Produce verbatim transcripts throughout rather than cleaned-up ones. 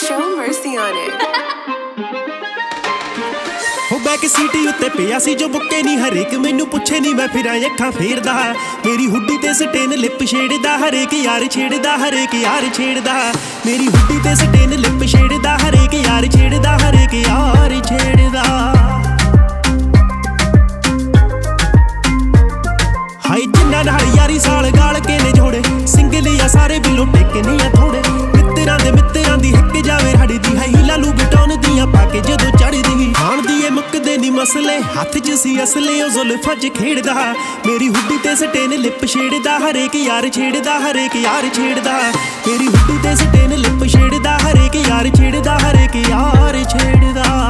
Show mercy on it. ਹੋ back seat ਉੱਤੇ ਪਿਆ ਸੀ ਜੋ ਬੁੱਕੇ ਨਹੀਂ ਹਰੇਕ ਮੈਨੂੰ ਪੁੱਛੇ ਨਹੀਂ ਮੈਂ ਫਿਰਾਂ ਅੱਖਾਂ ਫੇਰਦਾ ਮੇਰੀ ਹੁੱਡੀ ਤੇ ਸਟੇਨ ਲਿਪ ਛੇੜਦਾ ਹਰੇਕ ਯਾਰ ਛੇੜਦਾ ਹਰੇਕ ਯਾਰ ਛੇੜਦਾ ਮੇਰੀ ਹੁੱਡੀ ਤੇ ਸਟੇਨ ਲਿਪ ਛੇੜਦਾ ਹਰੇਕ ਯਾਰ ਛੇੜਦਾ ਹਰੇਕ ਯਾਰ ਛੇੜਦਾ ਹਾਈ ਜਿੰਨਾ ਨਾਲ ਯਾਰੀ ਸਾਲ ਗਾਲ ਕੇ ਨੇ ਜੋੜੇ ਸਿੰਗਲ ਆ ਸਾਰੇ ਬਿੱਲੋ ਟੇਕੇ ਨਹੀਂ ਆ ਥੋੜੇ ਮਿੱਤਰਾਂ ਦੇ ਮਿੱਤਰਾਂ ਦੀ ਹਿੱਕ ਜਾਵੇ ਹੜਦੀ ਹੈ ਲਾਲੂ ਬਟਾਉਣ ਦੀਆਂ ਪਾ ਕੇ ਜਦੋਂ ਚੜਦੀ ਖਾਣ ਦੀ ਇਹ ਮੁੱਕਦੇ ਨਹੀਂ ਮਸਲੇ ਹੱਥ 'ਚ ਸੀ ਅਸਲੇ ਉਹ ਜ਼ੁਲਫਾਂ 'ਚ ਖੇਡਦਾ ਮੇਰੀ ਹੁੱਡੀ ਤੇ ਸਟੇਨ ਲਿਪ ਛੇੜਦਾ ਹਰੇਕ ਯਾਰ ਛੇੜਦਾ ਹਰੇਕ ਯਾਰ ਛੇੜਦਾ ਮੇਰੀ ਹੁੱਡੀ ਤੇ ਸਟੇਨ ਲਿਪ ਛੇੜਦਾ ਹਰੇਕ ਯਾਰ ਛੇੜਦਾ ਹਰੇਕ ਯਾਰ ਛੇੜਦਾ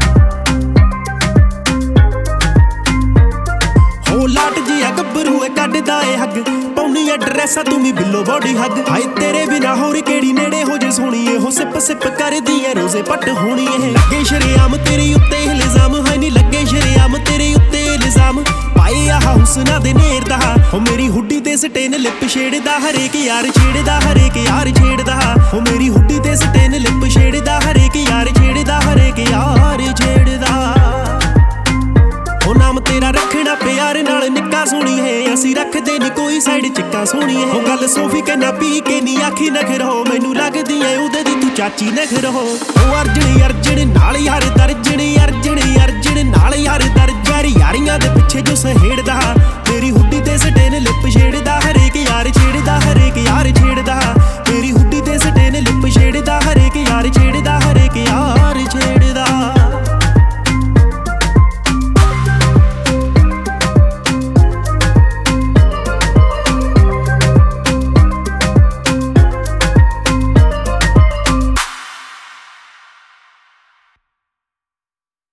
ਹੋ ਲਾਟ ਜਿਹਾ ਗੱਭਰੂ ਏ ਕੱਢਦਾ ਏ ਹੱਗ ਪਾਉਣੀ ਐਡਰੈਸ ਆ ਤੂੰ ਵੀ ਬਿੱਲੋ ਬੋਡੀ ਹੱਗ ਹਾਏ ਤੇਰੇ ਬਿਨਾ ਹੋਰ ਕਿਹੜੀ ਨੇੜੇ ਹੋ ਜੇ ਸੋਹਣੀ ਏ ਹੋ ਸਿਪ ਸਿਪ ਕਰਦੀ ਏ ਰੋਜ਼ੇ ਪੱਟ ਹੋਣੀ ਏ ਲੱਗੇ ਸ਼ਰੇਆਮ ਤੇਰੇ ਉੱਤੇ ਇਲਜ਼ਾਮ ਹੈ ਨਹੀਂ ਲੱਗੇ ਸ਼ਰੇਆਮ ਤੇਰੇ ਉੱਤੇ ਇਲਜ਼ਾਮ ਪਾਏ ਆ ਹੁਸਨਾ ਦੇ ਨੇਰ ਦਾ ਹੋ ਮੇਰੀ ਹੁੱਡੀ ਤੇ ਸਟੇਨ ਲਿਪ ਛੇੜਦਾ ਹਰੇਕ ਯਾਰ ਛੇੜਦਾ ਹਰੇਕ ਯਾਰ ਛੇੜਦਾ ਹੋ ਮੇਰੀ ਹੁੱਡੀ ਤੇ ਸਟੇਨ ਲਿਪ ਛੇੜਦਾ ਹਰੇਕ ਯਾਰ ਛੇੜਦਾ ਹਰੇਕ ਯਾਰ ਛੇੜਦਾ ਉਹ ਨਾਮ ਤੇਰਾ ਰੱਖਣਾ ਪਿਆਰ ਨਾਲ ਨਿੱਕਾ ਸੋਹਣੀ ਹੈ ਅਸੀਂ ਰੱਖਦੇ ਨਹੀਂ ਕੋਈ ਸਾਈਡ ਚਿੱਕਾ ਸੋਹਣੀ ਹੈ ਉਹ ਗੱਲ ਸੋਫੀ ਕਹਿੰਦਾ ਪੀ ਕੇ ਨਹੀਂ ਆਖੀ ਨਖਰੋ ਮੈਨੂੰ ਲੱਗਦੀ ਐ ਉਹਦੇ ਦੀ ਤੂੰ ਚਾਚੀ ਨਖਰੋ ਉਹ ਅਰਜਣ ਅਰਜਣ ਨਾਲ ਯਾਰ ਦਰਜਣ ਅਰਜਣ ਅਰਜਣ ਨਾਲ ਯਾਰ ਦਰਜਣ ਯਾਰੀਆਂ ਦੇ ਪਿੱਛੇ ਜੋ ਸਹੇੜਦਾ